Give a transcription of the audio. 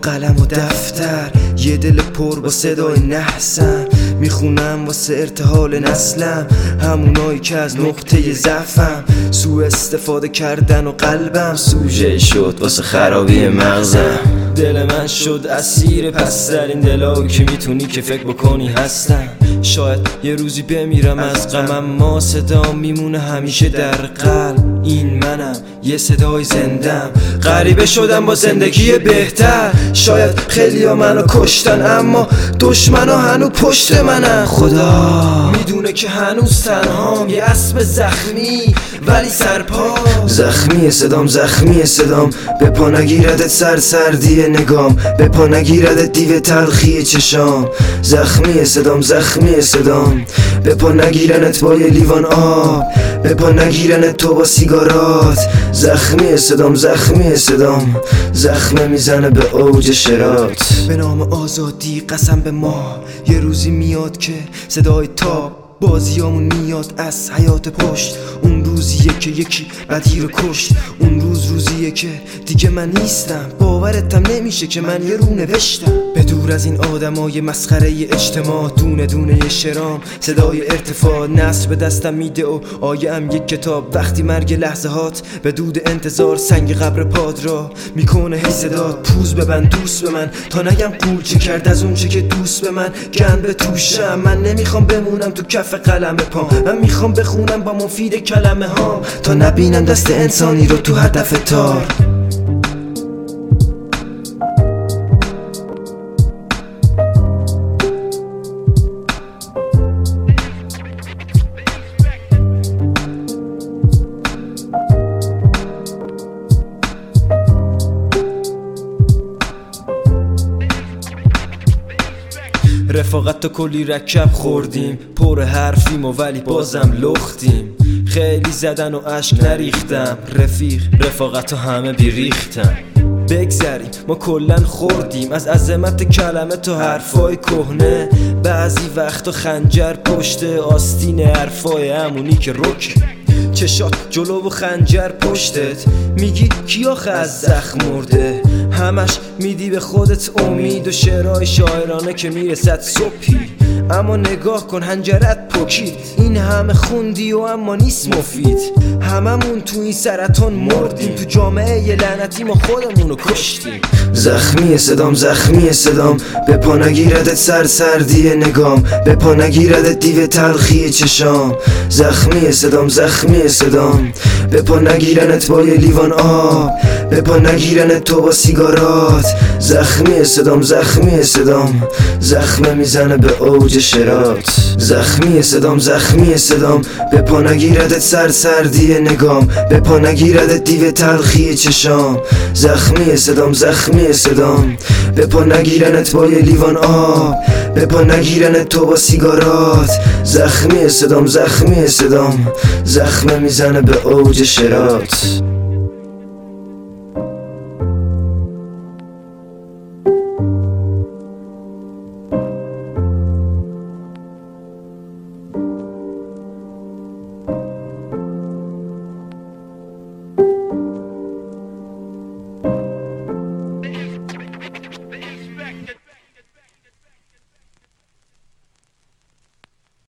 قلم و دفتر، یه دل پر با صدای نحسم، میخونم واسه ارتحال نسلم، همونایی که از نقطه ضعفم سوء استفاده کردن و قلبم سوژه شد واسه خرابی مغزم. دل من شد اسیر پسترین دلا که میتونی که فکر بکنی هستم. شاید یه روزی بمیرم از غم، اما صدا میمونه همیشه در قلب. این منم، یه صدای زندم، غریبه شدم با زندگی بهتر. شاید خیلیا منو کشتن، اما دشمنا هنو پشت منن. خدا میدونه که هنوز تنهام، یه اسب زخمی ولی سرپا. زخمی صدام، زخمی صدام، به پا نگیردت سردی نگام، به پا نگیردت دیو تلخی چشام. زخمی صدام، زخمی صدام، به پا نگیرنت با یه لیوان آب، به پا نگیرنت تو با سیگارات. زخمی صدام، زخمی صدام، زخمه میزنه به اوج شرات. به نام آزادی قسم به ما، یه روزی میاد که صدای تاب بازیامون میاد از حیات پشت. اون روزیه که یکی بدی رو کشت، اون روزیه که دیگه من نیستم. باورتم نمیشه که من یه رو نوشتم. به دور از این آدمای مسخره اجتماع، دونه دونه یه شرام، صدای ارتفاع، نصر به دستم میده و آیم یک کتاب. وقتی مرگ لحظه هات به دود انتظار سنگ قبر پاد را میکنه هی صدا. پوز ببند دوست به من تا نگم قول چه کرد از اون چه که دوست به من گند به توشم. من نمیخوام بمونم تو کف قلم پام، من میخوام بخونم با مفید کلمه هام تا نبینم دست انسانی رو تو هدف تار. رفاقت تا کلی رکب خوردیم، پر حرفیم و ولی بازم لختیم. خیلی زدن و اشک نریختم، رفیق رفاقت همه بیریختم. بگذریم ما کلن خوردیم از عظمت کلمه تا حرفای کهنه. بعضی وقتا خنجر پشت آستین حرفای همونی که رک، چشات جلو و خنجر پشتت، میگی کی آخه از زخم مرده. همش میدی به خودت امید و شعرهای شاعرانه که میرسد صبحی، اما نگاه کن هنجرت پکید. این همه خوندی و اما نیست مفید. هممون تو این سرطان مردیم، تو جامعه یه لعنتی ما خودمونو کشتیم. زخمی صدام، زخمی صدام، به پا نگیردت سردی نگام، به پا نگیردت دیو تلخی چشام. زخمی صدام، زخمی صدام، به پا نگیرنت با یه لیوان آب، به پا نگیرنت تو با سیگارات. زخمی صدام، زخمی صدام، زخمه میزنه به اوج شرات. زخمی صدام، زخمی صدام، به پا نگیردت سردی نگام، به پا نگیردت دیو تلخی چشام. زخمی صدام، زخمی صدام، به پا نگیرنت با یه لیوان آب، به پا نگیرنت تو با سیگارات. زخمی صدام، زخمی صدام، زخمه میزنه به اوج شرات.